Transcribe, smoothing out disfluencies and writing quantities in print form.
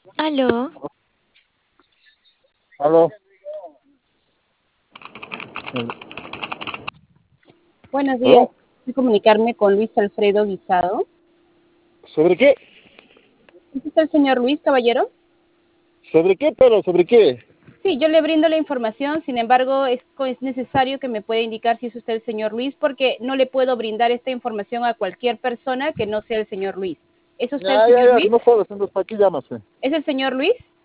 Aló, Aló. Buenos días. ¿Aló? Quiero comunicarme con Luis Alfredo Guisado. ¿Sobre qué? ¿Es usted el señor Luis, caballero? ¿Sobre qué, pero sobre qué? Sí, yo le brindo la información, sin embargo, es necesario que me pueda indicar si es usted el señor Luis, porque no le puedo brindar esta información a cualquier persona que no sea el señor Luis. ¿Es usted el Ya, ya, señor ya, Luis? no jodas, entonces, ¿para qué llamas? ¿Es el señor Luis?